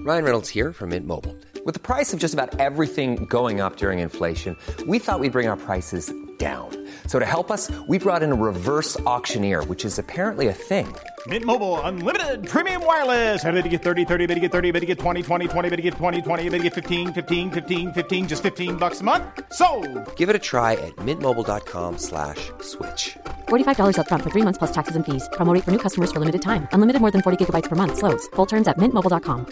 Ryan Reynolds here from Mint Mobile. With the price of just about everything going up during inflation, we thought we'd bring our prices down. So to help us, we brought in a reverse auctioneer, which is apparently a thing. Mint Mobile Unlimited Premium Wireless. How to get 30, 30, bit to get 30, bit to get 20, 20, 20, bit to get 20, 20, bit to get 15, 15, 15, 15, just $15 a month? Sold! Give it a try at mintmobile.com/switch. $45 up front for 3 months plus taxes and fees. Promo rate for new customers for limited time. Unlimited more than 40 gigabytes per month. Slows full terms at mintmobile.com.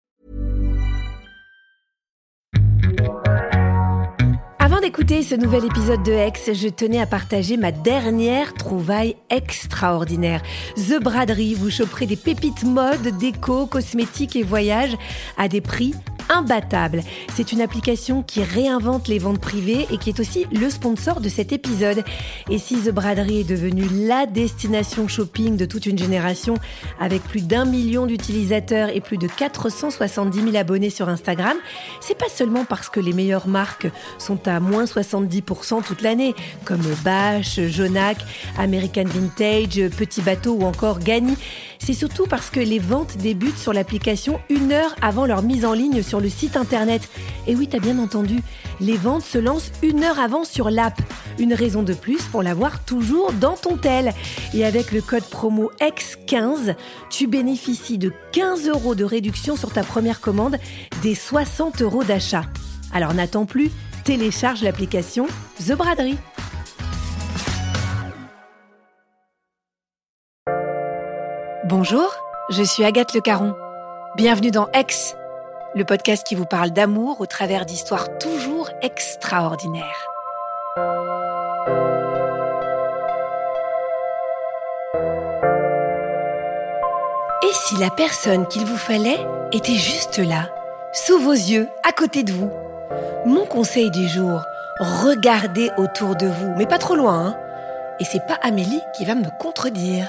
Avant d'écouter ce nouvel épisode de Ex, je tenais à partager ma dernière trouvaille extraordinaire. The Braderie, vous choperez des pépites mode, déco, cosmétiques et voyages à des prix imbattables. C'est une application qui réinvente les ventes privées et qui est aussi le sponsor de cet épisode. Et si The Braderie est devenue la destination shopping de toute une génération, avec plus d'1 million d'utilisateurs et plus de 470 000 abonnés sur Instagram, c'est pas seulement parce que les meilleures marques sont à moins 70% toute l'année, comme Bache, Jonac, American Vintage, Petit Bateau ou encore Gagny. C'est surtout parce que les ventes débutent sur l'application 1 heure avant leur mise en ligne sur le site internet. Et oui, t'as bien entendu, les ventes se lancent 1 heure avant sur l'app. Une raison de plus pour l'avoir toujours dans ton tel. Et avec le code promo EX15, tu bénéficies de 15 € de réduction sur ta première commande, des 60 € d'achat. Alors n'attends plus, télécharge l'application The Braderie. Bonjour, je suis Agathe Le Caron. Bienvenue dans Ex, le podcast qui vous parle d'amour au travers d'histoires toujours extraordinaires. Et si la personne qu'il vous fallait était juste là, sous vos yeux, à côté de vous? Mon conseil du jour, regardez autour de vous, mais pas trop loin, hein. Et c'est pas Amélie qui va me contredire.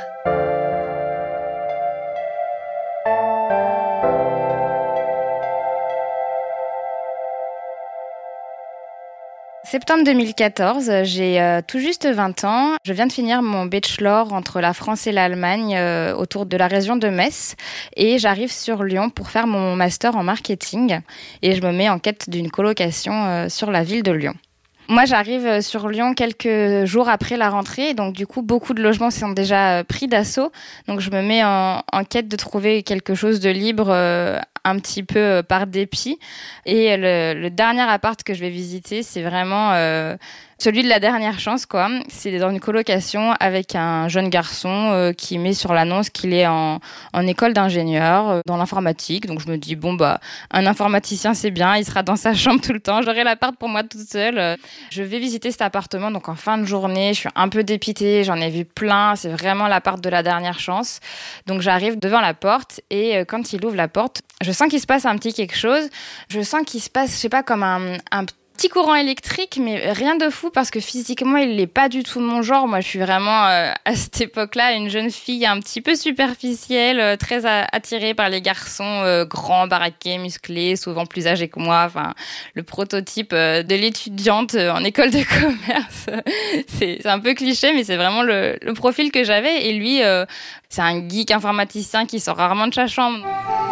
Septembre 2014, j'ai tout juste 20 ans. Je viens de finir mon bachelor entre la France et l'Allemagne autour de la région de Metz. Et j'arrive sur Lyon pour faire mon master en marketing. Et je me mets en quête d'une colocation sur la ville de Lyon. Moi, j'arrive sur Lyon quelques jours après la rentrée. Donc, du coup, beaucoup de logements sont déjà pris d'assaut. Donc, je me mets en quête de trouver quelque chose de libre un petit peu par dépit. Et le dernier appart que je vais visiter, c'est vraiment celui de la dernière chance, quoi. C'est dans une colocation avec un jeune garçon qui met sur l'annonce qu'il est en école d'ingénieur dans l'informatique. Donc, je me dis, bon, bah, un informaticien, c'est bien. Il sera dans sa chambre tout le temps. J'aurai l'appart pour moi toute seule. Je vais visiter cet appartement. Donc, en fin de journée, je suis un peu dépitée. J'en ai vu plein. C'est vraiment l'appart de la dernière chance. Donc, j'arrive devant la porte et quand il ouvre la porte, je sens qu'il se passe un petit quelque chose. Je sens qu'il se passe, je sais pas, comme un petit courant électrique, mais rien de fou parce que physiquement, il n'est pas du tout mon genre. Moi, je suis vraiment, à cette époque-là, une jeune fille un petit peu superficielle, très attirée par les garçons grands, baraqués, musclés, souvent plus âgés que moi. Enfin, le prototype de l'étudiante en école de commerce. C'est un peu cliché, mais c'est vraiment le profil que j'avais. Et lui, c'est un geek informaticien qui sort rarement de sa chambre.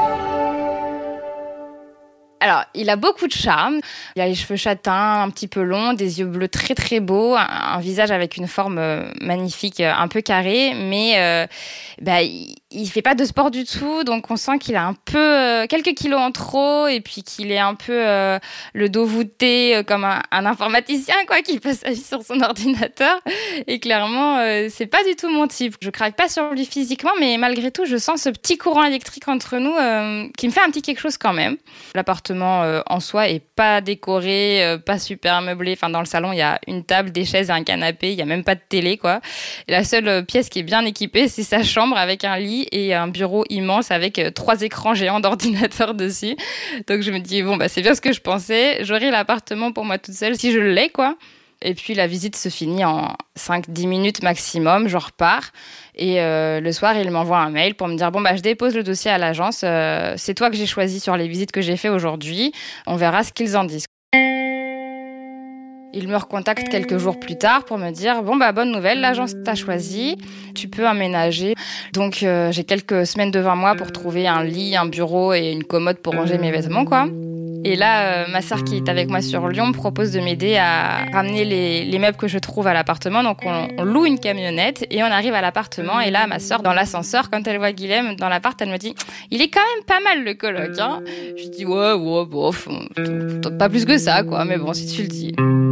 Alors, il a beaucoup de charme. Il a les cheveux châtains, un petit peu longs, des yeux bleus très très beaux, un visage avec une forme magnifique, un peu carré, mais il fait pas de sport du tout, donc on sent qu'il a un peu quelques kilos en trop et puis qu'il est un peu le dos voûté comme un informaticien quoi, qui passe sa vie sur son ordinateur. Et clairement, c'est pas du tout mon type. Je craque pas sur lui physiquement, mais malgré tout, je sens ce petit courant électrique entre nous qui me fait un petit quelque chose quand même. L'appartement en soi est pas décoré, pas super meublé. Enfin, dans le salon, il y a une table, des chaises et un canapé. Il y a même pas de télé, quoi. Et la seule pièce qui est bien équipée, c'est sa chambre avec un lit et un bureau immense avec 3 écrans géants d'ordinateur dessus. Donc, je me dis, bon, bah, c'est bien ce que je pensais. J'aurai l'appartement pour moi toute seule si je l'ai, quoi. Et puis, la visite se finit en 5-10 minutes maximum. Je repars. Et le soir, il m'envoie un mail pour me dire « Bon, bah, je dépose le dossier à l'agence. C'est toi que j'ai choisi sur les visites que j'ai fait aujourd'hui. On verra ce qu'ils en disent. » Il me recontacte quelques jours plus tard pour me dire « Bon, bonne nouvelle, l'agence t'a choisi, tu peux emménager. » Donc, j'ai quelques semaines devant moi pour trouver un lit, un bureau et une commode pour ranger mes vêtements, quoi. Et là, ma sœur qui est avec moi sur Lyon me propose de m'aider à ramener les meubles que je trouve à l'appartement. Donc, on loue une camionnette et on arrive à l'appartement. Et là, ma sœur, dans l'ascenseur, quand elle voit Guilhem dans l'appart, elle me dit « Il est quand même pas mal le coloc, hein ?» Je dis « Ouais, bof, pas plus que ça, quoi. Mais bon, si tu le dis. »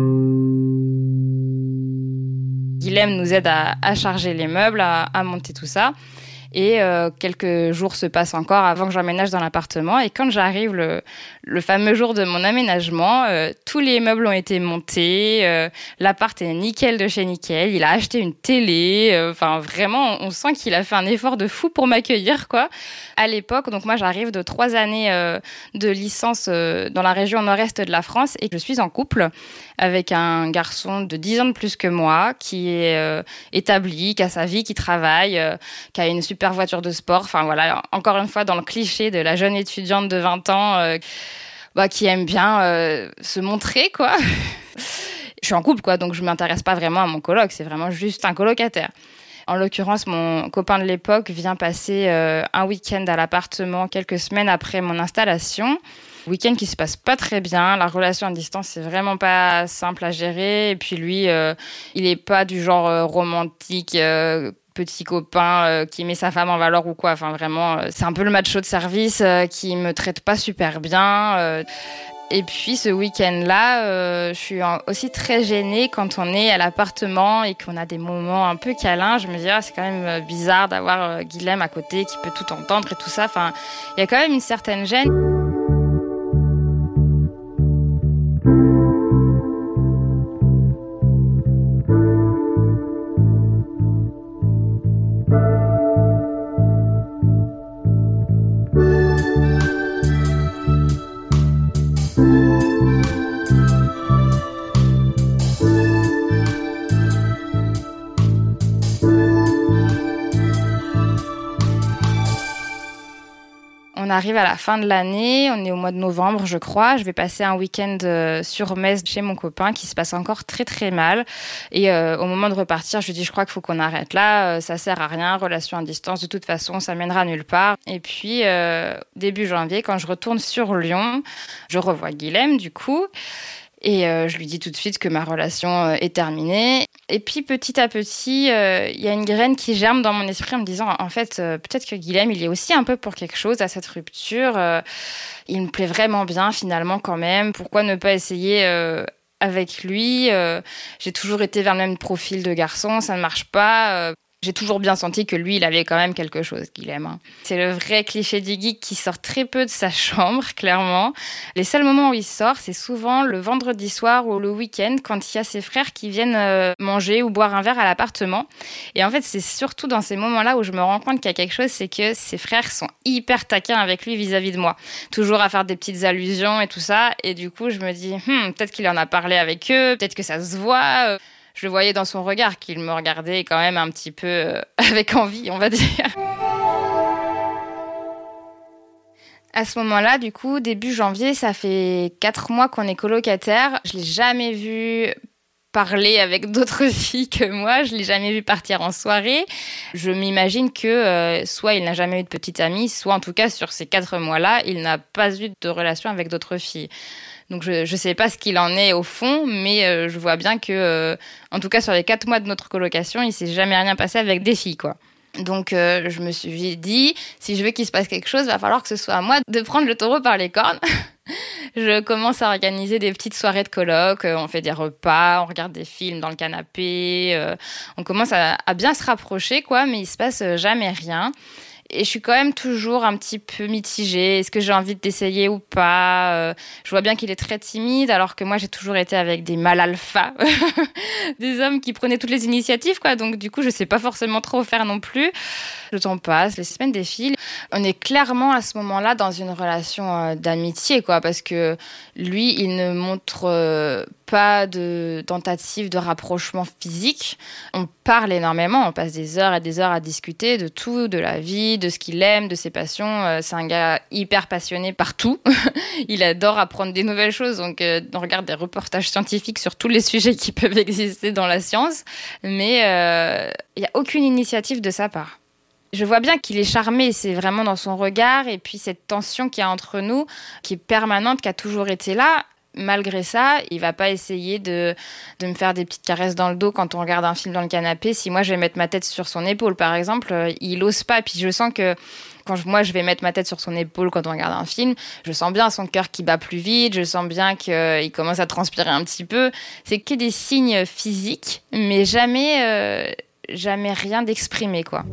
Guilhem nous aide à charger les meubles, à monter tout ça. Et quelques jours se passent encore avant que j'emménage dans l'appartement. Et quand j'arrive le fameux jour de mon aménagement, tous les meubles ont été montés. L'appart est nickel de chez nickel. Il a acheté une télé. Enfin, vraiment, on sent qu'il a fait un effort de fou pour m'accueillir, quoi. À l'époque, donc moi, j'arrive de 3 années de licence dans la région nord-est de la France et je suis en couple avec un garçon de 10 ans de plus que moi qui est établi, qui a sa vie, qui travaille, qui a une super voiture de sport. Enfin voilà, encore une fois dans le cliché de la jeune étudiante de 20 ans qui aime bien se montrer, quoi. Je suis en couple, quoi, donc je m'intéresse pas vraiment à mon coloc, c'est vraiment juste un colocataire. En l'occurrence, mon copain de l'époque vient passer un week-end à l'appartement quelques semaines après mon installation. Week-end qui se passe pas très bien. La relation à distance, c'est vraiment pas simple à gérer. Et puis lui, il est pas du genre romantique, petit copain qui met sa femme en valeur ou quoi. Enfin, vraiment, c'est un peu le macho de service qui me traite pas super bien. Et puis ce week-end-là, je suis aussi très gênée quand on est à l'appartement et qu'on a des moments un peu câlins. Je me dis, c'est quand même bizarre d'avoir Guilhem à côté qui peut tout entendre et tout ça. Enfin, il y a quand même une certaine gêne. On arrive à la fin de l'année, on est au mois de novembre, je crois. Je vais passer un week-end sur Metz chez mon copain qui se passe encore très très mal. Et au moment de repartir, je lui dis, je crois qu'il faut qu'on arrête là. Ça sert à rien, relation à distance. De toute façon, ça mènera nulle part. Et puis, début janvier, quand je retourne sur Lyon, je revois Guilhem du coup. Et je lui dis tout de suite que ma relation est terminée. Et puis, petit à petit, il y a une graine qui germe dans mon esprit en me disant, en fait, peut-être que Guilhem, il est aussi un peu pour quelque chose à cette rupture. Il me plaît vraiment bien, finalement, quand même. Pourquoi ne pas essayer avec lui ? J'ai toujours été vers le même profil de garçon, ça ne marche pas. J'ai toujours bien senti que lui, il avait quand même quelque chose, Guilhem. C'est le vrai cliché du geek qui sort très peu de sa chambre, clairement. Les seuls moments où il sort, c'est souvent le vendredi soir ou le week-end, quand il y a ses frères qui viennent manger ou boire un verre à l'appartement. Et en fait, c'est surtout dans ces moments-là où je me rends compte qu'il y a quelque chose, c'est que ses frères sont hyper taquins avec lui vis-à-vis de moi. Toujours à faire des petites allusions et tout ça. Et du coup, je me dis, peut-être qu'il en a parlé avec eux, peut-être que ça se voit. Je le voyais dans son regard qu'il me regardait quand même un petit peu avec envie, on va dire. À ce moment-là, du coup, début janvier, ça fait 4 mois qu'on est colocataires. Je ne l'ai jamais vu parler avec d'autres filles que moi. Je ne l'ai jamais vu partir en soirée. Je m'imagine que soit il n'a jamais eu de petite amie, soit en tout cas, sur ces 4 mois-là, il n'a pas eu de relation avec d'autres filles. Donc je sais pas ce qu'il en est au fond, mais je vois bien que, en tout cas sur les 4 mois de notre colocation, il s'est jamais rien passé avec des filles, quoi. Donc je me suis dit, si je veux qu'il se passe quelque chose, va falloir que ce soit à moi de prendre le taureau par les cornes. Je commence à organiser des petites soirées de coloc, on fait des repas, on regarde des films dans le canapé, on commence à bien se rapprocher, quoi, mais il se passe jamais rien. Et je suis quand même toujours un petit peu mitigée. Est-ce que j'ai envie d'essayer ou pas ? Je vois bien qu'il est très timide, alors que moi, j'ai toujours été avec des mâles alpha. Des hommes qui prenaient toutes les initiatives, quoi. Donc, du coup, je sais pas forcément trop faire non plus. Le temps passe, les semaines défilent. On est clairement à ce moment-là dans une relation d'amitié, quoi, parce que lui, il ne montre pas de tentative de rapprochement physique. On parle énormément, on passe des heures et des heures à discuter de tout, de la vie, de ce qu'il aime, de ses passions. C'est un gars hyper passionné par tout. Il adore apprendre des nouvelles choses, donc on regarde des reportages scientifiques sur tous les sujets qui peuvent exister dans la science, mais il n'y a aucune initiative de sa part. Je vois bien qu'il est charmé, c'est vraiment dans son regard, et puis cette tension qu'il y a entre nous, qui est permanente, qui a toujours été là. Malgré ça, il va pas essayer de me faire des petites caresses dans le dos quand on regarde un film dans le canapé. Si moi, je vais mettre ma tête sur son épaule, par exemple, il ose pas. Puis je sens que quand moi, je vais mettre ma tête sur son épaule quand on regarde un film, je sens bien son cœur qui bat plus vite, je sens bien qu'il commence à transpirer un petit peu. C'est que des signes physiques, mais jamais rien d'exprimé, quoi.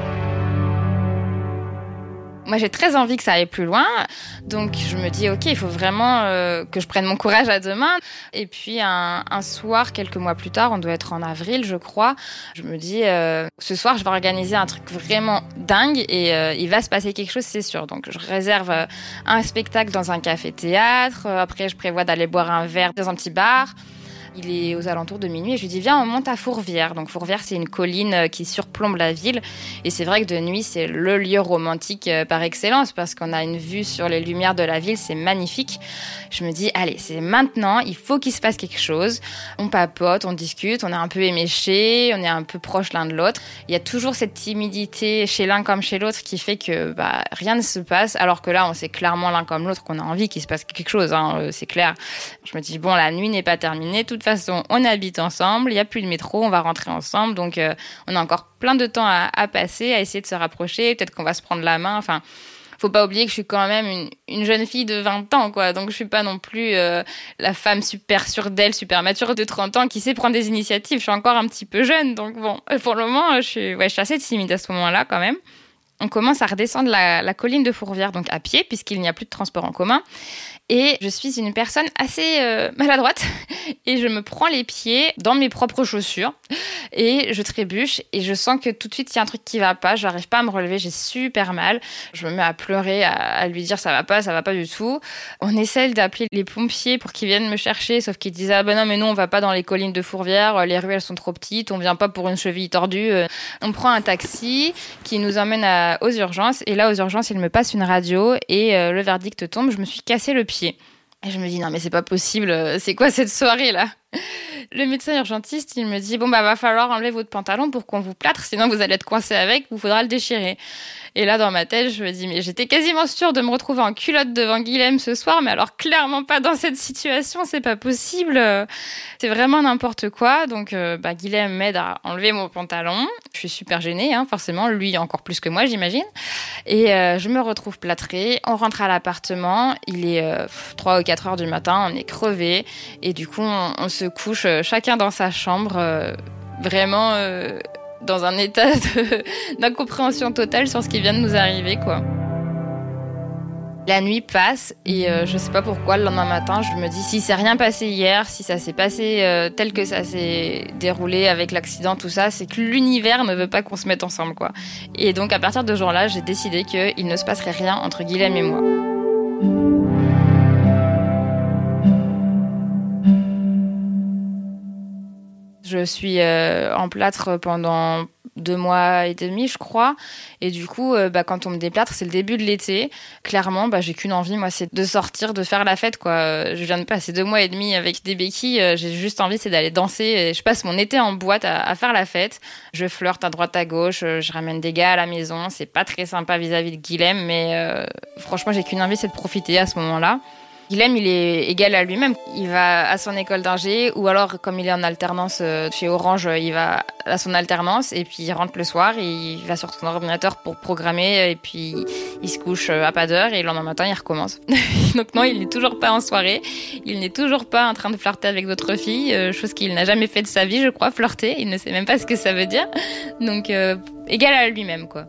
Moi, j'ai très envie que ça aille plus loin. Donc, je me dis, OK, il faut vraiment que je prenne mon courage à deux mains. Et puis, un soir, quelques mois plus tard, on doit être en avril, je crois. Je me dis, ce soir, je vais organiser un truc vraiment dingue et il va se passer quelque chose, c'est sûr. Donc, je réserve un spectacle dans un café-théâtre. Après, je prévois d'aller boire un verre dans un petit bar. Il est aux alentours de minuit et je lui dis viens, on monte à Fourvière. Donc Fourvière, c'est une colline qui surplombe la ville et c'est vrai que de nuit, c'est le lieu romantique par excellence parce qu'on a une vue sur les lumières de la ville, c'est magnifique. Je me dis allez, c'est maintenant, il faut qu'il se passe quelque chose. On papote, on discute, on est un peu éméchés, on est un peu proches l'un de l'autre. Il y a toujours cette timidité chez l'un comme chez l'autre qui fait que rien ne se passe alors que là, on sait clairement l'un comme l'autre qu'on a envie qu'il se passe quelque chose, c'est clair. Je me dis bon, la nuit n'est pas terminée, de toute façon, on habite ensemble, il n'y a plus de métro, on va rentrer ensemble, donc on a encore plein de temps à passer, à essayer de se rapprocher, peut-être qu'on va se prendre la main, enfin, faut pas oublier que je suis quand même une jeune fille de 20 ans, quoi, donc je suis pas non plus la femme super sûre d'elle, super mature de 30 ans qui sait prendre des initiatives, je suis encore un petit peu jeune, donc bon, pour le moment, je suis assez timide à ce moment-là quand même. On commence à redescendre la colline de Fourvière, donc à pied, puisqu'il n'y a plus de transport en commun. Et je suis une personne assez maladroite et je me prends les pieds dans mes propres chaussures et je trébuche et je sens que tout de suite il y a un truc qui va pas, je n'arrive pas à me relever, j'ai super mal. Je me mets à pleurer, à lui dire ça va pas du tout. On essaie d'appeler les pompiers pour qu'ils viennent me chercher, sauf qu'ils disent ah ben non mais nous on va pas dans les collines de Fourvière, les rues elles sont trop petites, on vient pas pour une cheville tordue. On prend un taxi qui nous emmène aux urgences et là aux urgences il me passe une radio et le verdict tombe, je me suis cassé le pied. Et je me dis, non, mais c'est pas possible, c'est quoi cette soirée-là ? Le médecin urgentiste, il me dit, va falloir enlever votre pantalon pour qu'on vous plâtre, sinon vous allez être coincé avec, il faudra le déchirer. Et là, dans ma tête, je me dis, mais j'étais quasiment sûre de me retrouver en culotte devant Guilhem ce soir, mais alors clairement pas dans cette situation, c'est pas possible. C'est vraiment n'importe quoi. Donc, Guilhem m'aide à enlever mon pantalon. Je suis super gênée, forcément, lui encore plus que moi, j'imagine. Et je me retrouve plâtrée. On rentre à l'appartement, il est 3 ou 4 heures du matin, on est crevés. Et du coup, on se couche chacun dans sa chambre, vraiment dans un état d'incompréhension totale sur ce qui vient de nous arriver, quoi. La nuit passe et je sais pas pourquoi, le lendemain matin, je me dis si c'est rien passé hier, si ça s'est passé tel que ça s'est déroulé avec l'accident, tout ça, c'est que l'univers ne veut pas qu'on se mette ensemble, quoi. Et donc à partir de ce jour-là, j'ai décidé qu'il ne se passerait rien entre Guilhem et moi. Je suis en plâtre pendant 2 mois et demi, je crois. Et du coup, quand on me déplâtre, c'est le début de l'été. Clairement, j'ai qu'une envie, moi, c'est de sortir, de faire la fête, quoi. Je viens de passer 2 mois et demi avec des béquilles. J'ai juste envie, c'est d'aller danser. Et je passe mon été en boîte à faire la fête. Je flirte à droite, à gauche. Je ramène des gars à la maison. C'est pas très sympa vis-à-vis de Guilhem, mais franchement, j'ai qu'une envie, c'est de profiter à ce moment-là. Guilhem, il est égal à lui-même. Il va à son école d'ingé ou alors, comme il est en alternance chez Orange, il va à son alternance et puis il rentre le soir et il va sur son ordinateur pour programmer et puis il se couche à pas d'heure et le lendemain matin, il recommence. Donc non, il n'est toujours pas en soirée. Il n'est toujours pas en train de flirter avec d'autres filles, chose qu'il n'a jamais fait de sa vie, je crois, flirter. Il ne sait même pas ce que ça veut dire. Donc, égal à lui-même, quoi.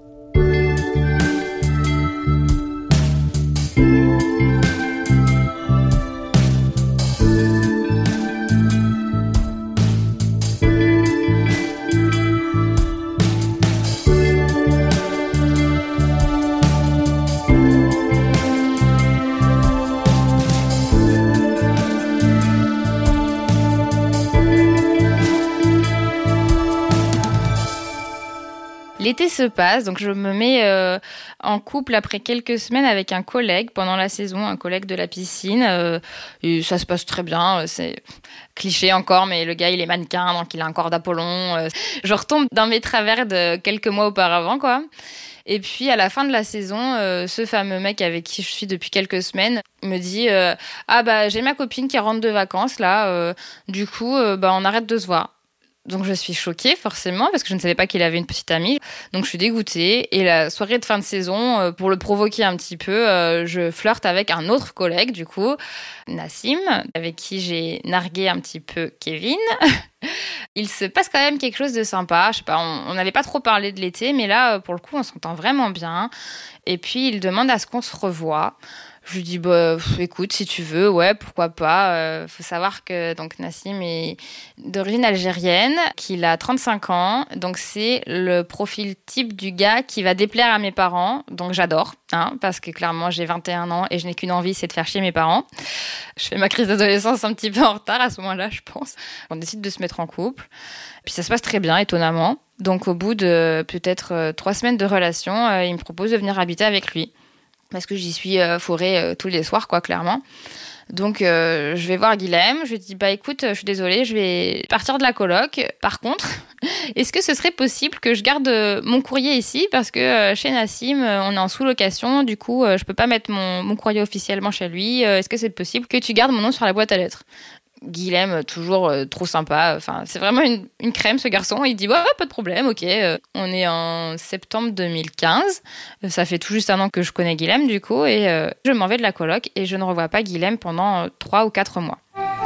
L'été se passe, donc je me mets en couple après quelques semaines avec un collègue pendant la saison, un collègue de la piscine. Et ça se passe très bien, c'est cliché encore, mais le gars il est mannequin, donc il a un corps d'Apollon. Je retombe dans mes travers de quelques mois auparavant, quoi. Et puis à la fin de la saison, ce fameux mec avec qui je suis depuis quelques semaines me dit ah bah j'ai ma copine qui rentre de vacances là, du coup bah on arrête de se voir. Donc je suis choquée forcément parce que je ne savais pas qu'il avait une petite amie. Donc je suis dégoûtée et la soirée de fin de saison, pour le provoquer un petit peu, je flirte avec un autre collègue du coup, Nassim, avec qui j'ai nargué un petit peu Kevin. Il se passe quand même quelque chose de sympa. Je sais pas, on n'avait pas trop parlé de l'été, mais là pour le coup on s'entend vraiment bien. Et puis il demande à ce qu'on se revoie. Je lui dis bah écoute si tu veux ouais pourquoi pas. Faut savoir que donc Nassim est d'origine algérienne, qu'il a 35 ans, donc c'est le profil type du gars qui va déplaire à mes parents, donc j'adore parce que clairement j'ai 21 ans et je n'ai qu'une envie, c'est de faire chier mes parents. Je fais ma crise d'adolescence un petit peu en retard à ce moment-là je pense. On décide de se mettre en couple, puis ça se passe très bien étonnamment. Donc au bout de peut-être 3 semaines de relation, il me propose de venir habiter avec lui. Parce que j'y suis fourrée tous les soirs, quoi, clairement. Donc, je vais voir Guilhem. Je lui dis, bah écoute, je suis désolée, je vais partir de la coloc. Par contre, est-ce que ce serait possible que je garde mon courrier ici ? Parce que chez Nassim, on est en sous-location. Du coup, je peux pas mettre mon courrier officiellement chez lui. Est-ce que c'est possible que tu gardes mon nom sur la boîte à lettres ? Guilhem, toujours trop sympa. Enfin, c'est vraiment une crème, ce garçon. Il dit, ouais, pas de problème, ok. On est en septembre 2015. Ça fait tout juste 1 an que je connais Guilhem, du coup. Et je m'en vais de la coloc et je ne revois pas Guilhem pendant 3 ou 4 mois.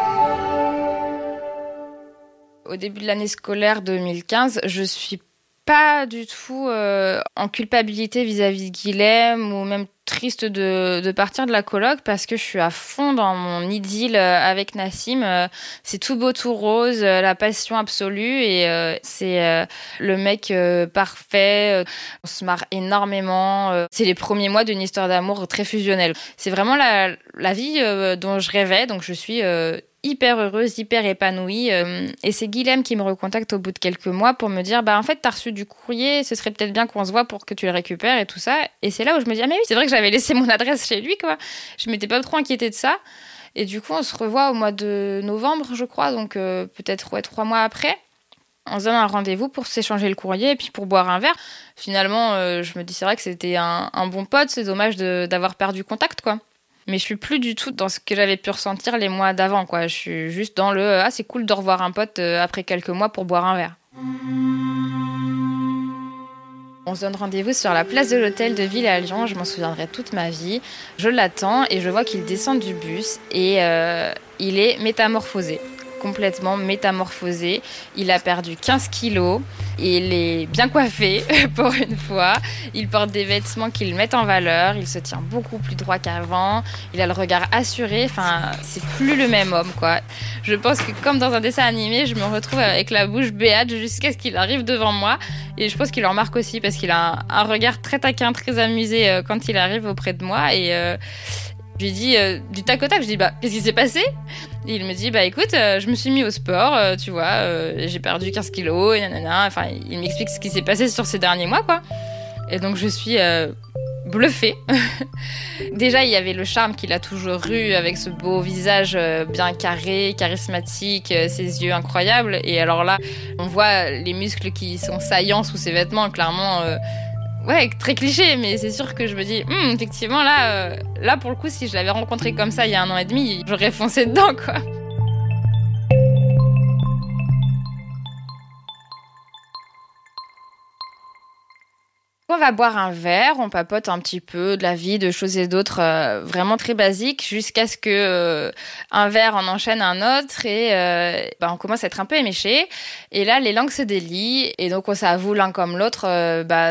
Au début de l'année scolaire 2015, je suis pas du tout en culpabilité vis-à-vis de Guilhem ou même triste de partir de la coloc parce que je suis à fond dans mon idylle avec Nassim. C'est tout beau, tout rose, la passion absolue et c'est le mec parfait. On se marre énormément. C'est les premiers mois d'une histoire d'amour très fusionnelle. C'est vraiment la vie dont je rêvais, donc je suis hyper heureuse, hyper épanouie. Et c'est Guilhem qui me recontacte au bout de quelques mois pour me dire bah en fait t'as reçu du courrier, ce serait peut-être bien qu'on se voit pour que tu le récupères et tout ça. Et c'est là où je me dis ah mais oui, c'est vrai que j'avais laissé mon adresse chez lui quoi. Je m'étais pas trop inquiétée de ça. Et du coup on se revoit au mois de novembre je crois, donc peut-être 3 mois après. On se donne un rendez-vous pour s'échanger le courrier et puis pour boire un verre. Finalement je me dis c'est vrai que c'était un bon pote, c'est dommage d'avoir perdu contact quoi. Mais je suis plus du tout dans ce que j'avais pu ressentir les mois d'avant, quoi. Je suis juste dans le ah c'est cool de revoir un pote après quelques mois pour boire un verre. On se donne rendez-vous sur la place de l'hôtel de ville à Lyon. Je m'en souviendrai toute ma vie. Je l'attends et je vois qu'il descend du bus et il est métamorphosé. Complètement métamorphosé. Il a perdu 15 kilos. Il est bien coiffé pour une fois. Il porte des vêtements qui le mettent en valeur. Il se tient beaucoup plus droit qu'avant. Il a le regard assuré. Enfin, c'est plus le même homme, quoi. Je pense que comme dans un dessin animé, je me retrouve avec la bouche béate jusqu'à ce qu'il arrive devant moi. Et je pense qu'il en remarque aussi parce qu'il a un regard très taquin, très amusé quand il arrive auprès de moi. Et je lui dis du tac au tac, je dis bah qu'est-ce qui s'est passé ? Et il me dit bah écoute, je me suis mis au sport, tu vois, j'ai perdu 15 kilos et nanana. Enfin, il m'explique ce qui s'est passé sur ces derniers mois quoi. Et donc je suis bluffée. Déjà il y avait le charme qu'il a toujours eu avec ce beau visage bien carré, charismatique, ses yeux incroyables. Et alors là, on voit les muscles qui sont saillants sous ses vêtements, clairement. Ouais, très cliché, mais c'est sûr que je me dis, effectivement, là, pour le coup, si je l'avais rencontré comme ça il y a 1 an et demi, j'aurais foncé dedans, quoi. On va boire un verre, on papote un petit peu de la vie, de choses et d'autres, vraiment très basiques, jusqu'à ce que un verre en enchaîne un autre et on commence à être un peu éméchés. Et là, les langues se délient et donc on s'avoue l'un comme l'autre,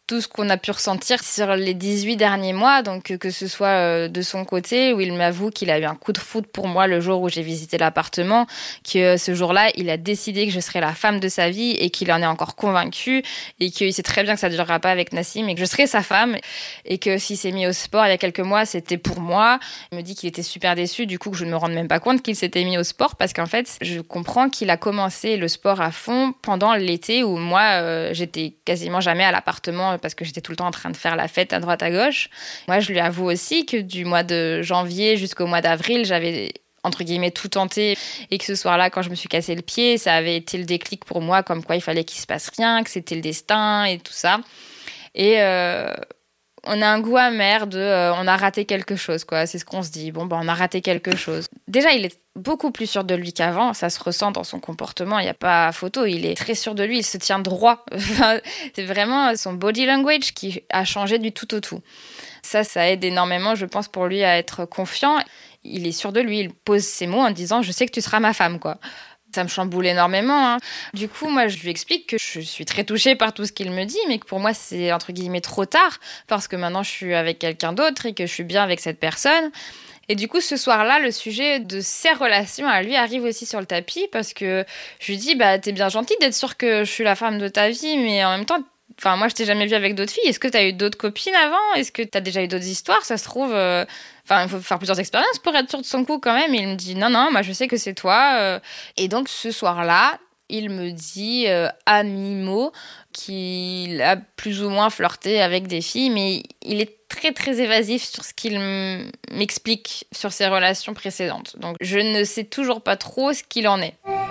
tout ce qu'on a pu ressentir sur les 18 derniers mois, donc que ce soit de son côté, où il m'avoue qu'il a eu un coup de foudre pour moi le jour où j'ai visité l'appartement, que ce jour-là, il a décidé que je serais la femme de sa vie et qu'il en est encore convaincu et qu'il sait très bien que ça ne durera pas avec Nassim et que je serai sa femme et que s'il s'est mis au sport il y a quelques mois, c'était pour moi. Il me dit qu'il était super déçu, du coup que je ne me rende même pas compte qu'il s'était mis au sport parce qu'en fait, je comprends qu'il a commencé le sport à fond pendant l'été où moi, j'étais quasiment jamais à l'appartement parce que j'étais tout le temps en train de faire la fête à droite à gauche. Moi, je lui avoue aussi que du mois de janvier jusqu'au mois d'avril, j'avais entre guillemets tout tenté et que ce soir-là, quand je me suis cassé le pied, ça avait été le déclic pour moi, comme quoi il fallait qu'il se passe rien, que c'était le destin et tout ça. Et on a un goût amer de on a raté quelque chose, quoi. C'est ce qu'on se dit. Bon, on a raté quelque chose. Déjà, il est beaucoup plus sûr de lui qu'avant. Ça se ressent dans son comportement. Il n'y a pas photo. Il est très sûr de lui. Il se tient droit. C'est vraiment son body language qui a changé du tout au tout. Ça aide énormément, je pense, pour lui à être confiant. Il est sûr de lui. Il pose ses mots en disant « Je sais que tu seras ma femme », quoi. Ça me chamboule énormément, hein. Du coup, moi, je lui explique que je suis très touchée par tout ce qu'il me dit, mais que pour moi, c'est entre guillemets trop tard, parce que maintenant, je suis avec quelqu'un d'autre et que je suis bien avec cette personne. Et du coup, ce soir-là, le sujet de ses relations à lui arrive aussi sur le tapis, parce que je lui dis, t'es bien gentille d'être sûre que je suis la femme de ta vie, mais en même temps, moi, je t'ai jamais vue avec d'autres filles. Est-ce que t'as eu d'autres copines avant ? Est-ce que t'as déjà eu d'autres histoires ? Ça se trouve... il faut faire plusieurs expériences pour être sûr de son coup quand même. Et il me dit, non, moi, je sais que c'est toi. Et donc, ce soir-là, il me dit à mi-mot qu'il a plus ou moins flirté avec des filles, mais il est très, très évasif sur ce qu'il m'explique sur ses relations précédentes. Donc, je ne sais toujours pas trop ce qu'il en est.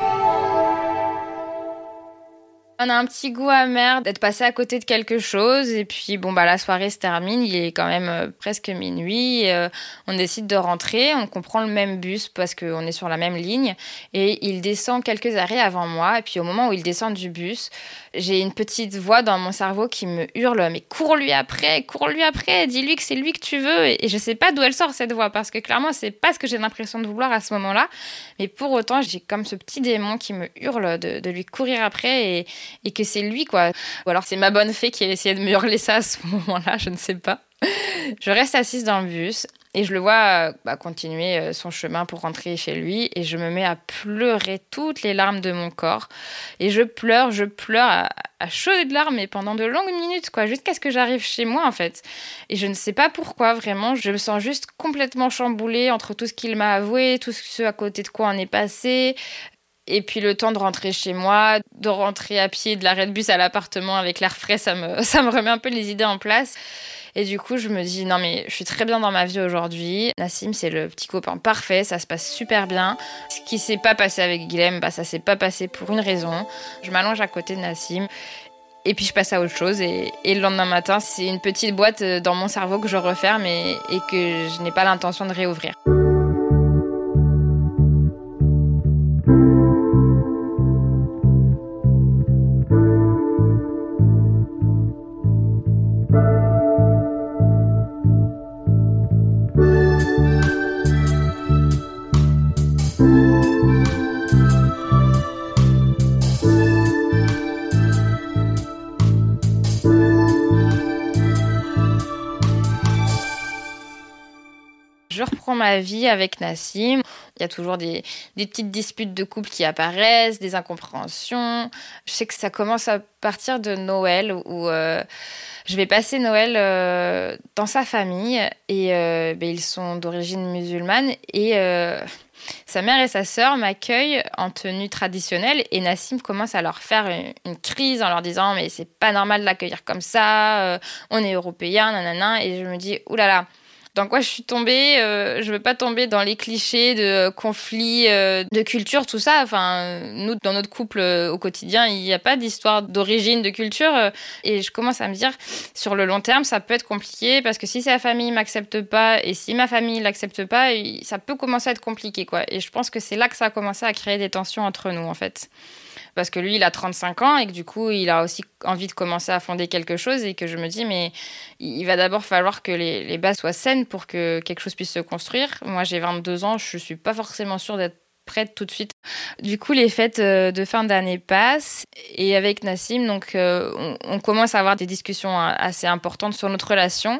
On a un petit goût amer d'être passé à côté de quelque chose et puis la soirée se termine, il est quand même presque minuit, on décide de rentrer, on comprend le même bus parce qu'on est sur la même ligne et il descend quelques arrêts avant moi et puis au moment où il descend du bus, j'ai une petite voix dans mon cerveau qui me hurle « Mais cours-lui après, dis-lui que c'est lui que tu veux » et je sais pas d'où elle sort cette voix parce que clairement c'est pas ce que j'ai l'impression de vouloir à ce moment-là, mais pour autant j'ai comme ce petit démon qui me hurle de lui courir après et que c'est lui, quoi. Ou alors c'est ma bonne fée qui a essayé de me hurler ça à ce moment-là, je ne sais pas. Je reste assise dans le bus et je le vois continuer son chemin pour rentrer chez lui et je me mets à pleurer toutes les larmes de mon corps. Et je pleure à chaudes larmes et pendant de longues minutes, quoi, jusqu'à ce que j'arrive chez moi, en fait. Et je ne sais pas pourquoi, vraiment, je me sens juste complètement chamboulée entre tout ce qu'il m'a avoué, tout ce à côté de quoi on est passé. Et puis le temps de rentrer chez moi, de rentrer à pied de l'arrêt de bus à l'appartement avec l'air frais, ça me remet un peu les idées en place. Et du coup, je me dis, non mais je suis très bien dans ma vie aujourd'hui. Nassim, c'est le petit copain parfait, ça se passe super bien. Ce qui s'est pas passé avec Guilhem, ça s'est pas passé pour une raison. Je m'allonge à côté de Nassim. Et puis je passe à autre chose. Et le lendemain matin, c'est une petite boîte dans mon cerveau que je referme et que je n'ai pas l'intention de réouvrir. Je reprends ma vie avec Nassim. Il y a toujours des petites disputes de couple qui apparaissent, des incompréhensions. Je sais que ça commence à partir de Noël où je vais passer Noël dans sa famille et ils sont d'origine musulmane et sa mère et sa sœur m'accueillent en tenue traditionnelle et Nassim commence à leur faire une crise en leur disant « mais c'est pas normal de l'accueillir comme ça, on est européens, nanana » et je me dis « oulala ». Dans quoi je suis tombée, je veux pas tomber dans les clichés de conflits de culture, tout ça. Nous, dans notre couple au quotidien, il n'y a pas d'histoire d'origine, de culture. Et je commence à me dire, sur le long terme, ça peut être compliqué parce que si sa famille m'accepte pas et si ma famille l'accepte pas, ça peut commencer à être compliqué, quoi. Et je pense que c'est là que ça a commencé à créer des tensions entre nous, en fait. Parce que lui, il a 35 ans et que du coup, il a aussi envie de commencer à fonder quelque chose et que je me dis, mais il va d'abord falloir que les bases soient saines pour que quelque chose puisse se construire. Moi, j'ai 22 ans, je suis pas forcément sûre d'être prête tout de suite. Du coup, les fêtes de fin d'année passent et avec Nassim, donc, on commence à avoir des discussions assez importantes sur notre relation.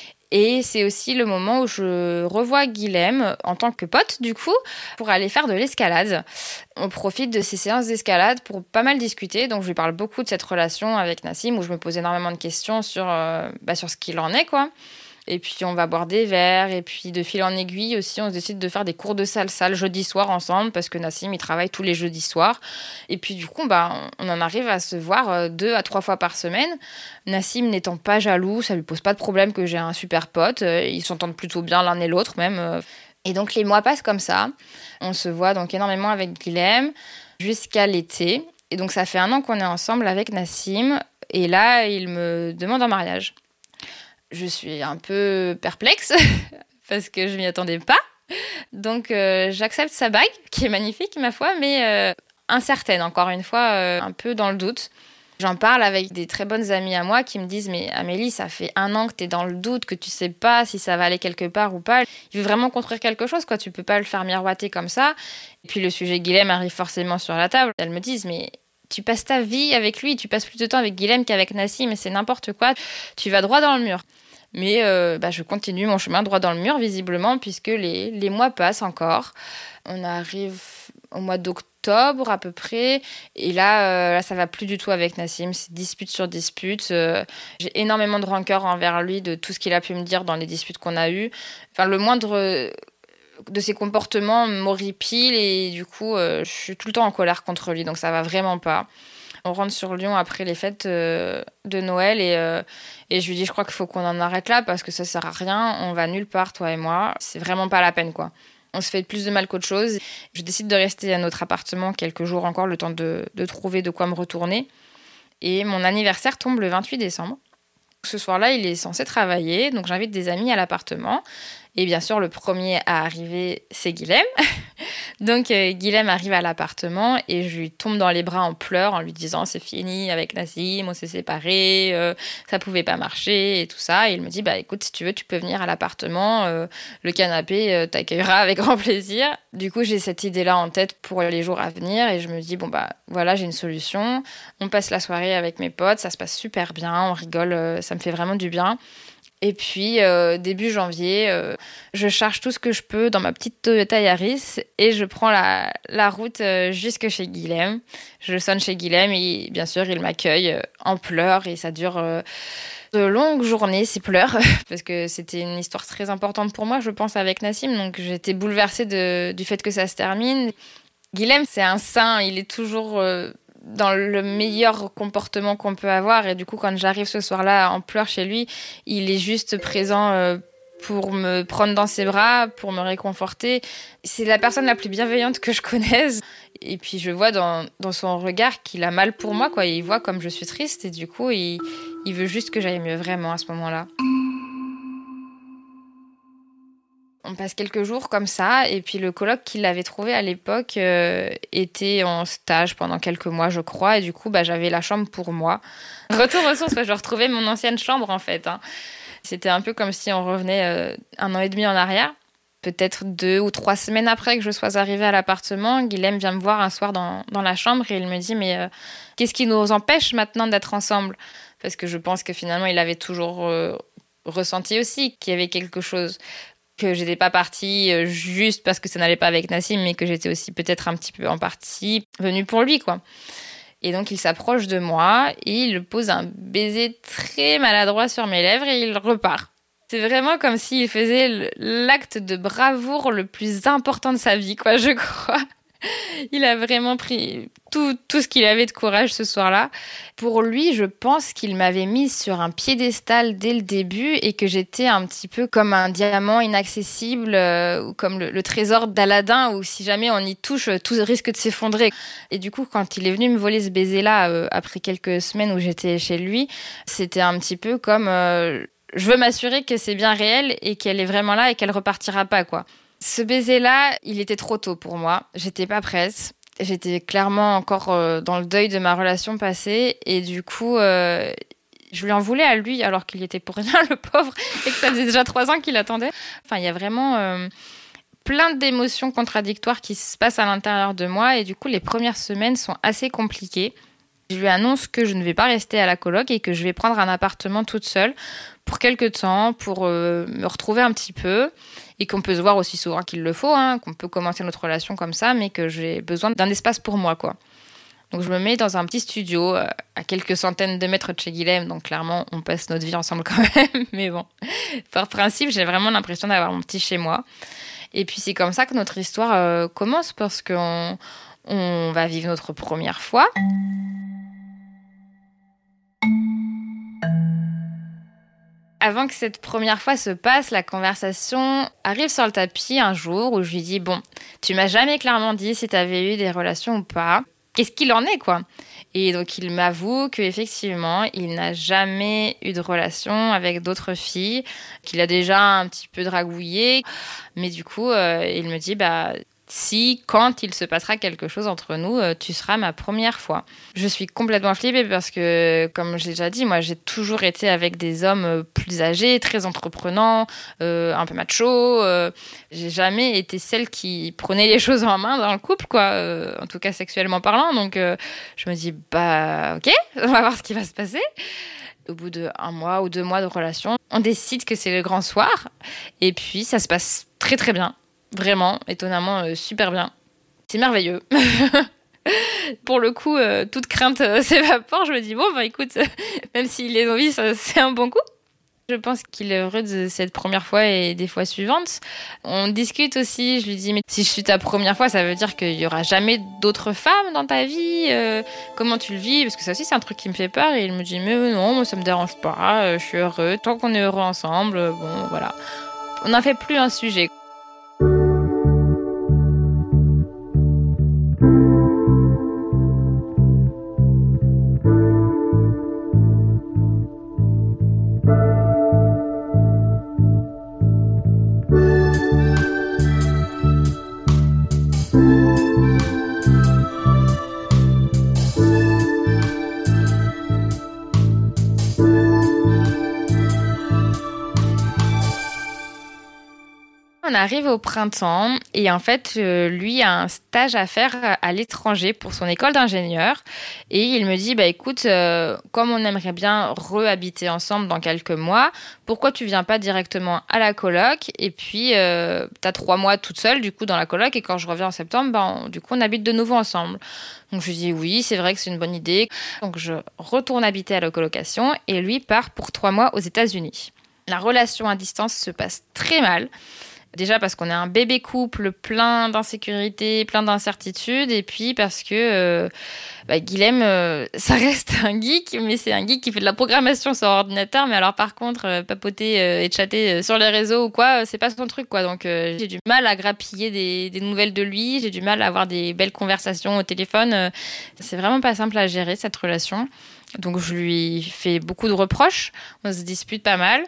Et c'est aussi le moment où je revois Guilhem en tant que pote, du coup, pour aller faire de l'escalade. On profite de ces séances d'escalade pour pas mal discuter. Donc, je lui parle beaucoup de cette relation avec Nassim, où je me pose énormément de questions sur ce qu'il en est, quoi. Et puis, on va boire des verres. Et puis, de fil en aiguille aussi, on décide de faire des cours de salsa le jeudi soir ensemble parce que Nassim, il travaille tous les jeudis soirs. Et puis, du coup, on en arrive à se voir 2 à 3 fois par semaine. Nassim n'étant pas jaloux, ça lui pose pas de problème que j'ai un super pote. Ils s'entendent plutôt bien l'un et l'autre même. Et donc, les mois passent comme ça. On se voit donc énormément avec Guilhem jusqu'à l'été. Et donc, ça fait 1 an qu'on est ensemble avec Nassim. Et là, il me demande en mariage. Je suis un peu perplexe parce que je m'y attendais pas. Donc, j'accepte sa bague, qui est magnifique, ma foi, mais incertaine, encore une fois, un peu dans le doute. J'en parle avec des très bonnes amies à moi qui me disent « Mais Amélie, ça fait 1 an que t'es dans le doute, que tu sais pas si ça va aller quelque part ou pas. Il veut vraiment construire quelque chose, quoi. Tu peux pas le faire miroiter comme ça. » Et puis, le sujet Guilhem arrive forcément sur la table. Elles me disent « Mais tu passes ta vie avec lui, tu passes plus de temps avec Guilhem qu'avec Nassim, mais c'est n'importe quoi. Tu vas droit dans le mur. » Mais je continue mon chemin droit dans le mur, visiblement, puisque les mois passent encore. On arrive au mois d'octobre, à peu près. Et là, ça va plus du tout avec Nassim. C'est dispute sur dispute. J'ai énormément de rancœur envers lui, de tout ce qu'il a pu me dire dans les disputes qu'on a eues. Enfin, le moindre de ses comportements m'horripile. Et du coup, je suis tout le temps en colère contre lui. Donc, ça va vraiment pas. On rentre sur Lyon après les fêtes de Noël et je lui dis je crois qu'il faut qu'on en arrête là parce que ça sert à rien, on va nulle part toi et moi, c'est vraiment pas la peine quoi. On se fait plus de mal qu'autre chose. Je décide de rester à notre appartement quelques jours encore, le temps de trouver de quoi me retourner. Et mon anniversaire tombe le 28 décembre. Ce soir-là, il est censé travailler, donc j'invite des amis à l'appartement. Et bien sûr, le premier à arriver, c'est Guilhem. Donc, Guilhem arrive à l'appartement et je lui tombe dans les bras en pleurs en lui disant « C'est fini avec Nassim, on s'est séparés, ça pouvait pas marcher et tout ça. » Et il me dit « Écoute, si tu veux, tu peux venir à l'appartement. Le canapé t'accueillera avec grand plaisir. » Du coup, j'ai cette idée-là en tête pour les jours à venir et je me dis « Voilà, j'ai une solution. On passe la soirée avec mes potes, ça se passe super bien, on rigole, ça me fait vraiment du bien. » Et puis, début janvier, je charge tout ce que je peux dans ma petite Toyota Yaris et je prends la route jusque chez Guilhem. Je sonne chez Guilhem et bien sûr, il m'accueille en pleurs et ça dure de longues journées, ces pleurs, parce que c'était une histoire très importante pour moi, je pense, avec Nassim. Donc, j'étais bouleversée du fait que ça se termine. Guilhem, c'est un saint, il est toujours dans le meilleur comportement qu'on peut avoir. Et du coup, quand j'arrive ce soir-là en pleurs chez lui, il est juste présent pour me prendre dans ses bras, pour me réconforter. C'est la personne la plus bienveillante que je connaisse. Et puis, je vois dans son regard qu'il a mal pour moi, quoi. Il voit comme je suis triste et du coup, il veut juste que j'aille mieux vraiment à ce moment-là. On passe quelques jours comme ça, et puis le coloc qu'il avait trouvé à l'époque était en stage pendant quelques mois, je crois, et du coup, j'avais la chambre pour moi. Retour aux sources, je retrouvais mon ancienne chambre, en fait. C'était un peu comme si on revenait 1 an et demi en arrière. Peut-être 2 ou 3 semaines après que je sois arrivée à l'appartement, Guilhem vient me voir un soir dans la chambre, et il me dit « Mais qu'est-ce qui nous empêche maintenant d'être ensemble ?» Parce que je pense que finalement, il avait toujours ressenti aussi qu'il y avait quelque chose, que j'étais pas partie juste parce que ça n'allait pas avec Nassim, mais que j'étais aussi peut-être un petit peu en partie venue pour lui, quoi. Et donc, il s'approche de moi et il pose un baiser très maladroit sur mes lèvres et il repart. C'est vraiment comme s'il faisait l'acte de bravoure le plus important de sa vie, quoi, je crois. Il a vraiment pris tout ce qu'il avait de courage ce soir-là. Pour lui, je pense qu'il m'avait mise sur un piédestal dès le début et que j'étais un petit peu comme un diamant inaccessible ou comme le trésor d'Aladin où si jamais on y touche, tout risque de s'effondrer. Et du coup, quand il est venu me voler ce baiser-là, après quelques semaines où j'étais chez lui, c'était un petit peu comme je veux m'assurer que c'est bien réel et qu'elle est vraiment là et qu'elle repartira pas, quoi. Ce baiser-là, il était trop tôt pour moi. J'étais pas prête. J'étais clairement encore dans le deuil de ma relation passée. Et du coup, je lui en voulais à lui, alors qu'il y était pour rien, le pauvre, et que ça faisait déjà 3 ans qu'il attendait. Enfin, il y a vraiment plein d'émotions contradictoires qui se passent à l'intérieur de moi et du coup, les premières semaines sont assez compliquées. Je lui annonce que je ne vais pas rester à la coloc et que je vais prendre un appartement toute seule pour quelques temps, pour me retrouver un petit peu et qu'on peut se voir aussi souvent qu'il le faut, qu'on peut commencer notre relation comme ça, mais que j'ai besoin d'un espace pour moi, quoi. Donc je me mets dans un petit studio à quelques centaines de mètres de chez Guilhem, donc clairement on passe notre vie ensemble quand même, mais bon, par principe j'ai vraiment l'impression d'avoir mon petit chez moi. Et puis c'est comme ça que notre histoire commence parce qu'on va vivre notre première fois. Avant que cette première fois se passe, la conversation arrive sur le tapis un jour où je lui dis « Bon, tu m'as jamais clairement dit si tu avais eu des relations ou pas. Qu'est-ce qu'il en est, quoi ?» Et donc, il m'avoue qu'effectivement, il n'a jamais eu de relation avec d'autres filles, qu'il a déjà un petit peu dragouillé. Mais du coup, il me dit si, quand il se passera quelque chose entre nous, tu seras ma première fois. Je suis complètement flippée parce que, comme j'ai déjà dit, moi, j'ai toujours été avec des hommes plus âgés, très entreprenants, un peu machos. J'ai jamais été celle qui prenait les choses en main dans le couple, quoi, en tout cas sexuellement parlant. Donc, je me dis, ok, on va voir ce qui va se passer. Au bout d'1 mois ou 2 mois de relation, on décide que c'est le grand soir. Et puis, ça se passe très, très bien. Vraiment, étonnamment, super bien. C'est merveilleux. Pour le coup, toute crainte s'évapore. Je me dis, écoute, même s'il est novice, c'est un bon coup. Je pense qu'il est heureux de cette première fois et des fois suivantes. On discute aussi, je lui dis, mais si je suis ta première fois, ça veut dire qu'il n'y aura jamais d'autres femmes dans ta vie. Comment tu le vis ? Parce que ça aussi, c'est un truc qui me fait peur. Et il me dit, mais non, moi, ça me dérange pas. Je suis heureux. Tant qu'on est heureux ensemble, voilà. On n'en fait plus un sujet. On arrive au printemps et en fait, lui a un stage à faire à l'étranger pour son école d'ingénieur. Et il me dit, écoute, comme on aimerait bien rehabiter ensemble dans quelques mois, pourquoi tu viens pas directement à la coloc ? Et puis, t'as 3 mois toute seule, du coup, dans la coloc. Et quand je reviens en septembre, du coup, on habite de nouveau ensemble. Donc, je lui dis, oui, c'est vrai que c'est une bonne idée. Donc, je retourne habiter à la colocation et lui part pour 3 mois aux États-Unis. La relation à distance se passe très mal. Déjà parce qu'on est un bébé couple plein d'insécurité, plein d'incertitudes, et puis parce que Guilhem, ça reste un geek, mais c'est un geek qui fait de la programmation sur ordinateur, mais alors par contre, papoter et chatter sur les réseaux ou quoi, c'est pas son truc, quoi. Donc j'ai du mal à grappiller des nouvelles de lui, j'ai du mal à avoir des belles conversations au téléphone. C'est vraiment pas simple à gérer, cette relation. Donc je lui fais beaucoup de reproches, on se dispute pas mal.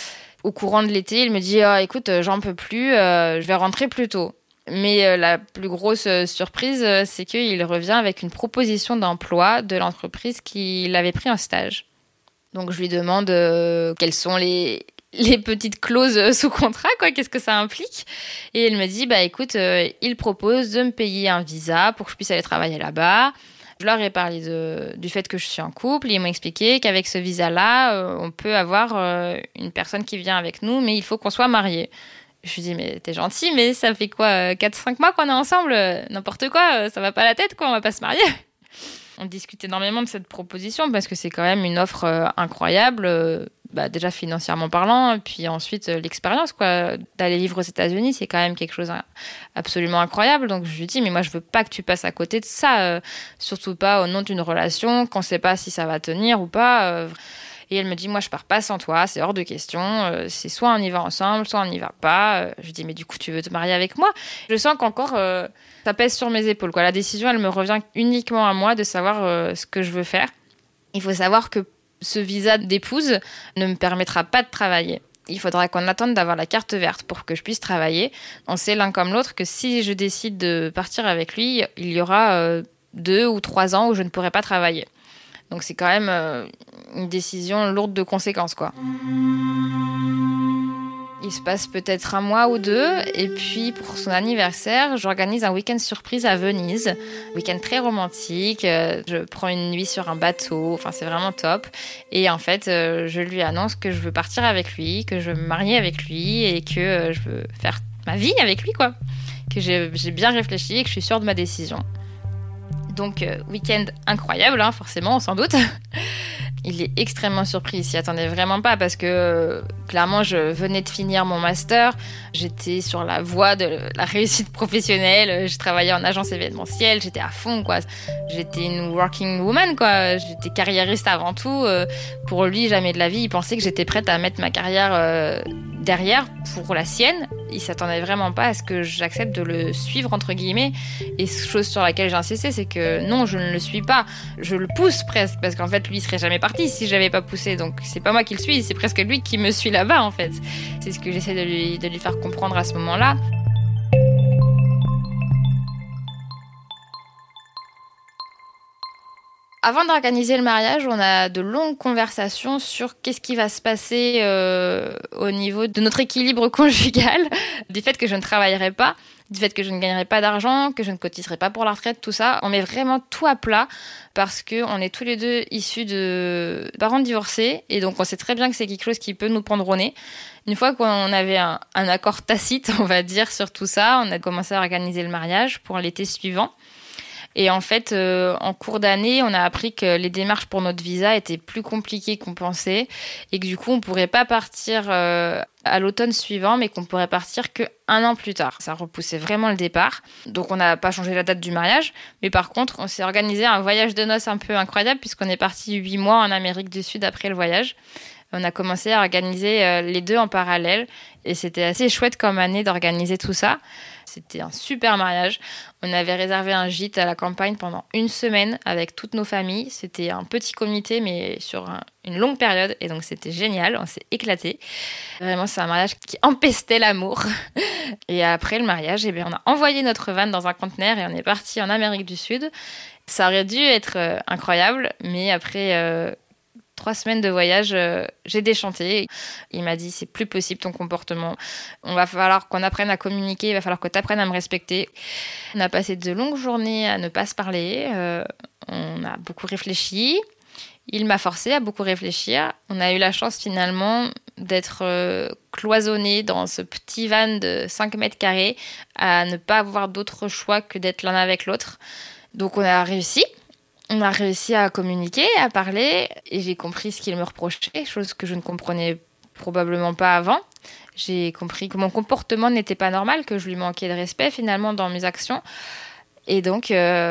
Au courant de l'été, il me dit « Écoute, j'en peux plus, je vais rentrer plus tôt ». Mais la plus grosse surprise, c'est qu'il revient avec une proposition d'emploi de l'entreprise qu'il avait pris en stage. Donc je lui demande quelles sont les petites clauses sous contrat, quoi, qu'est-ce que ça implique. Et il me dit « Écoute, il propose de me payer un visa pour que je puisse aller travailler là-bas ». Je leur ai parlé du fait que je suis en couple. Ils m'ont expliqué qu'avec ce visa-là, on peut avoir une personne qui vient avec nous, mais il faut qu'on soit mariés. Je lui dis, mais t'es gentil, mais ça fait quoi, 4-5 mois qu'on est ensemble ? N'importe quoi, ça va pas la tête, quoi, on va pas se marier. On discute énormément de cette proposition parce que c'est quand même une offre incroyable, déjà financièrement parlant, puis ensuite l'expérience, quoi, d'aller vivre aux États-Unis, c'est quand même quelque chose absolument incroyable. Donc je lui dis, mais moi je veux pas que tu passes à côté de ça, surtout pas au nom d'une relation qu'on sait pas si ça va tenir ou pas. Et elle me dit, moi je pars pas sans toi, c'est hors de question, c'est soit on y va ensemble, soit on n'y va pas. Je lui dis, mais du coup tu veux te marier avec moi ? Je sens qu'encore ça pèse sur mes épaules, quoi. La décision elle me revient uniquement à moi de savoir ce que je veux faire. Il faut savoir que ce visa d'épouse ne me permettra pas de travailler. Il faudra qu'on attende d'avoir la carte verte pour que je puisse travailler. On sait l'un comme l'autre que si je décide de partir avec lui, il y aura 2 ou 3 ans où je ne pourrai pas travailler. Donc c'est quand même une décision lourde de conséquences, quoi. Il il se passe peut-être 1 mois ou 2. Et puis, pour son anniversaire, j'organise un week-end surprise à Venise. Week-end très romantique. Je prends une nuit sur un bateau. Enfin, c'est vraiment top. Et en fait, je lui annonce que je veux partir avec lui, que je veux me marier avec lui et que je veux faire ma vie avec lui, quoi. Que j'ai bien réfléchi et que je suis sûre de ma décision. Donc, week-end incroyable, hein, forcément, sans doute. Il est extrêmement surpris, il s'y attendait vraiment pas parce que clairement je venais de finir mon master, j'étais sur la voie de la réussite professionnelle, je travaillais en agence événementielle, j'étais à fond quoi. J'étais une working woman quoi, j'étais carriériste avant tout. Pour lui, jamais de la vie, il pensait que j'étais prête à mettre ma carrière derrière pour la sienne. Il s'attendait vraiment pas à ce que j'accepte de le suivre entre guillemets. Et chose sur laquelle j'ai insisté, c'est que non, je ne le suis pas. Je le pousse presque parce qu'en fait lui il serait jamais parti si j'avais pas poussé. Donc c'est pas moi qui le suis, c'est presque lui qui me suit là-bas en fait. C'est ce que j'essaie de lui faire comprendre à ce moment-là. Avant d'organiser le mariage, on a de longues conversations sur qu'est-ce qui va se passer au niveau de notre équilibre conjugal, du fait que je ne travaillerai pas, du fait que je ne gagnerai pas d'argent, que je ne cotiserai pas pour la retraite, tout ça. On met vraiment tout à plat parce qu'on est tous les deux issus de parents divorcés et donc on sait très bien que c'est quelque chose qui peut nous prendre au nez. Une fois qu'on avait un accord tacite, on va dire, sur tout ça, on a commencé à organiser le mariage pour l'été suivant. Et en fait, en cours d'année, on a appris que les démarches pour notre visa étaient plus compliquées qu'on pensait et que du coup, on pourrait pas partir à l'automne suivant, mais qu'on pourrait partir que 1 an plus tard. Ça repoussait vraiment le départ. Donc, on n'a pas changé la date du mariage. Mais par contre, on s'est organisé un voyage de noces un peu incroyable puisqu'on est parti 8 mois en Amérique du Sud après le voyage. On a commencé à organiser les deux en parallèle et c'était assez chouette comme année d'organiser tout ça. C'était un super mariage. On avait réservé un gîte à la campagne pendant 1 semaine avec toutes nos familles. C'était un petit comité mais sur une longue période et donc c'était génial, on s'est éclatés. Vraiment, c'est un mariage qui empestait l'amour. Et après le mariage, on a envoyé notre van dans un conteneur et on est parti en Amérique du Sud. Ça aurait dû être incroyable, mais après 3 semaines de voyage, j'ai déchanté. Il m'a dit, c'est plus possible ton comportement. On va falloir qu'on apprenne à communiquer, il va falloir que tu apprennes à me respecter. On a passé de longues journées à ne pas se parler. On a beaucoup réfléchi. Il m'a forcé à beaucoup réfléchir. On a eu la chance finalement d'être cloisonnés dans ce petit van de 5 mètres carrés, à ne pas avoir d'autre choix que d'être l'un avec l'autre. Donc on a réussi. On a réussi à communiquer, à parler, et j'ai compris ce qu'il me reprochait, chose que je ne comprenais probablement pas avant. J'ai compris que mon comportement n'était pas normal, que je lui manquais de respect finalement dans mes actions. Et donc,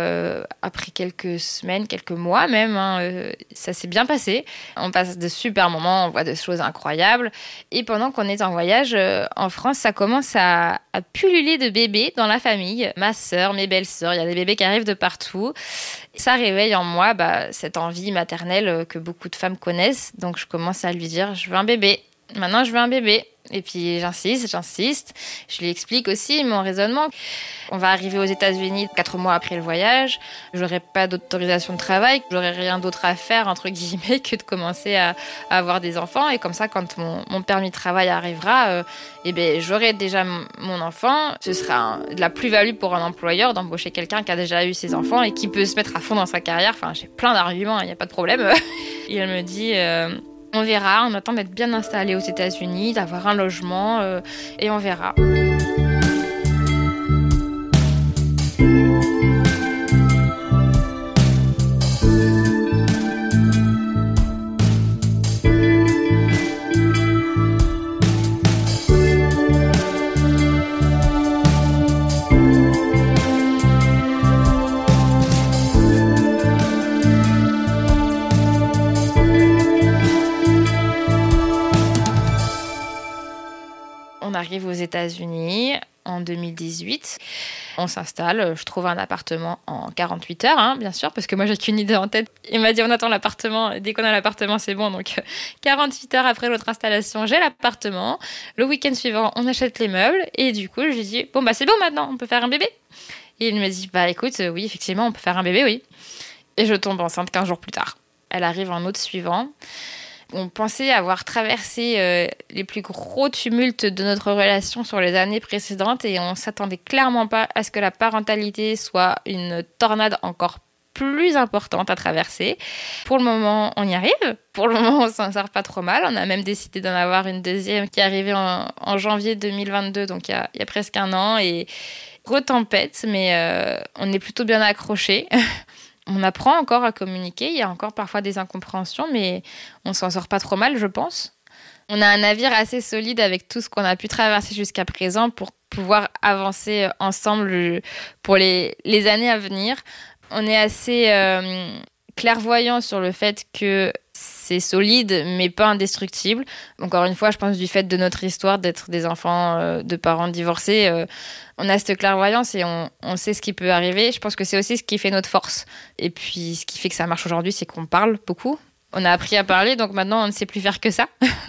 après quelques semaines, quelques mois même, ça s'est bien passé. On passe de super moments, on voit des choses incroyables. Et pendant qu'on est en voyage, en France, ça commence à pulluler de bébés dans la famille. Ma sœur, mes belles-sœurs, il y a des bébés qui arrivent de partout. Ça réveille en moi cette envie maternelle que beaucoup de femmes connaissent. Donc, je commence à lui dire, je veux un bébé. Maintenant, je veux un bébé. Et puis, j'insiste. Je lui explique aussi mon raisonnement. On va arriver aux États-Unis 4 mois après le voyage. J'aurai pas d'autorisation de travail. J'aurai rien d'autre à faire, entre guillemets, que de commencer à avoir des enfants. Et comme ça, quand mon permis de travail arrivera, j'aurai déjà mon enfant. Ce sera de la plus-value pour un employeur d'embaucher quelqu'un qui a déjà eu ses enfants et qui peut se mettre à fond dans sa carrière. Enfin, j'ai plein d'arguments, il n'y a pas de problème. Et elle me dit... on verra, on attend d'être bien installé aux États-Unis, d'avoir un logement, et on verra. On arrive aux États-Unis en 2018. On s'installe, je trouve un appartement en 48 heures, bien sûr, parce que moi j'ai qu'une idée en tête. Il m'a dit on attend l'appartement, dès qu'on a l'appartement c'est bon, donc 48 heures après notre installation, j'ai l'appartement. Le week-end suivant, on achète les meubles et du coup je lui dis bon c'est bon maintenant, on peut faire un bébé. Et il me dit écoute, oui effectivement on peut faire un bébé, oui. Et je tombe enceinte 15 jours plus tard. Elle arrive en août suivant. On pensait avoir traversé les plus gros tumultes de notre relation sur les années précédentes et on s'attendait clairement pas à ce que la parentalité soit une tornade encore plus importante à traverser. Pour le moment, on y arrive. Pour le moment, on s'en sort pas trop mal. On a même décidé d'en avoir une deuxième qui est arrivée en janvier 2022, donc il y a presque un an. Et gros tempête, mais on est plutôt bien accrochés. On apprend encore à communiquer. Il y a encore parfois des incompréhensions, mais on s'en sort pas trop mal, je pense. On a un navire assez solide avec tout ce qu'on a pu traverser jusqu'à présent pour pouvoir avancer ensemble pour les années à venir. On est assez clairvoyant sur le fait que c'est solide, mais pas indestructible. Encore une fois, je pense du fait de notre histoire, d'être des enfants de parents divorcés, on a cette clairvoyance et on sait ce qui peut arriver. Je pense que c'est aussi ce qui fait notre force. Et puis, ce qui fait que ça marche aujourd'hui, c'est qu'on parle beaucoup. On a appris à parler, donc maintenant, on ne sait plus faire que ça.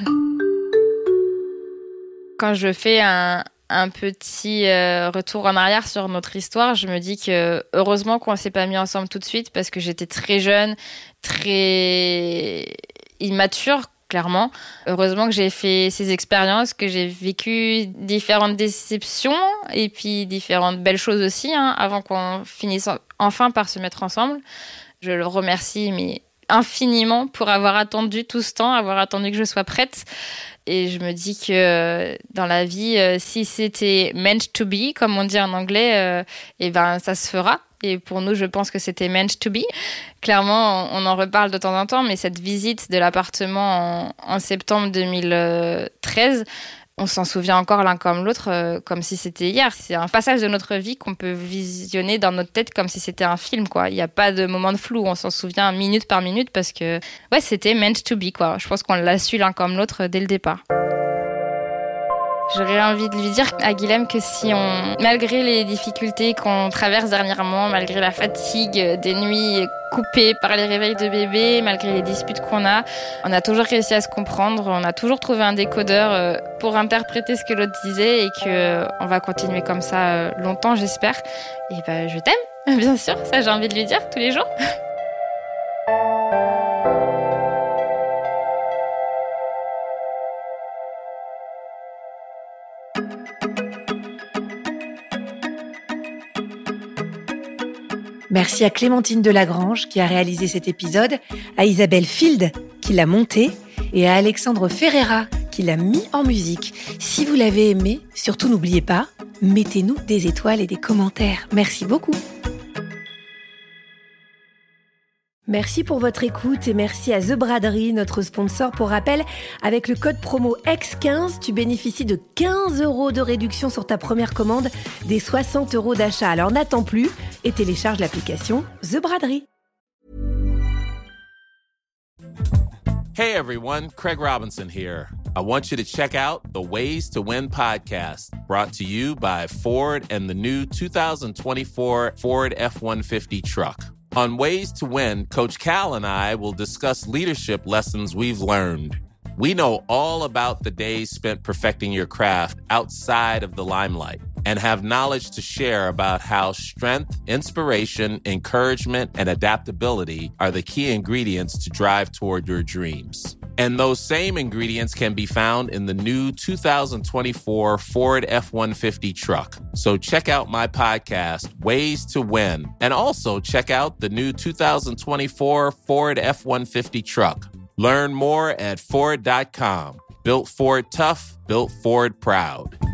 Quand je fais un petit retour en arrière sur notre histoire, je me dis que heureusement qu'on ne s'est pas mis ensemble tout de suite parce que j'étais très jeune, très immature, clairement. Heureusement que j'ai fait ces expériences, que j'ai vécu différentes déceptions et puis différentes belles choses aussi, avant qu'on finisse enfin par se mettre ensemble. Je le remercie, mais infiniment pour avoir attendu tout ce temps, avoir attendu que je sois prête. Et je me dis que dans la vie, si c'était meant to be, comme on dit en anglais, ça se fera. Et pour nous, je pense que c'était meant to be. Clairement, on en reparle de temps en temps, mais cette visite de l'appartement en septembre 2013, on s'en souvient encore l'un comme l'autre, comme si c'était hier. C'est un passage de notre vie qu'on peut visionner dans notre tête comme si c'était un film, quoi. Il n'y a pas de moment de flou, on s'en souvient minute par minute parce que c'était meant to be, quoi. Je pense qu'on l'a su l'un comme l'autre dès le départ. J'aurais envie de lui dire à Guilhem que malgré les difficultés qu'on traverse dernièrement, malgré la fatigue des nuits coupées par les réveils de bébé, malgré les disputes qu'on a, on a toujours réussi à se comprendre, on a toujours trouvé un décodeur pour interpréter ce que l'autre disait et qu'on va continuer comme ça longtemps, j'espère. Et je t'aime, bien sûr, ça j'ai envie de lui dire tous les jours. Merci à Clémentine Delagrange qui a réalisé cet épisode, à Isabelle Field qui l'a monté et à Alexandre Ferreira qui l'a mis en musique. Si vous l'avez aimé, surtout n'oubliez pas, mettez-nous des étoiles et des commentaires. Merci beaucoup. Merci pour votre écoute et merci à The Braderie, notre sponsor. Pour rappel, avec le code promo X15, tu bénéficies de 15 € de réduction sur ta première commande des 60 € d'achat. Alors n'attends plus et télécharge l'application The Braderie. Hey everyone, Craig Robinson here. I want you to check out the Ways to Win podcast, brought to you by Ford and the new 2024 Ford F-150 truck. On Ways to Win, Coach Cal and I will discuss leadership lessons we've learned. We know all about the days spent perfecting your craft outside of the limelight and have knowledge to share about how strength, inspiration, encouragement, and adaptability are the key ingredients to drive toward your dreams. And those same ingredients can be found in the new 2024 Ford F-150 truck. So check out my podcast, Ways to Win, and also check out the new 2024 Ford F-150 truck. Learn more at Ford.com. Built Ford tough, built Ford proud.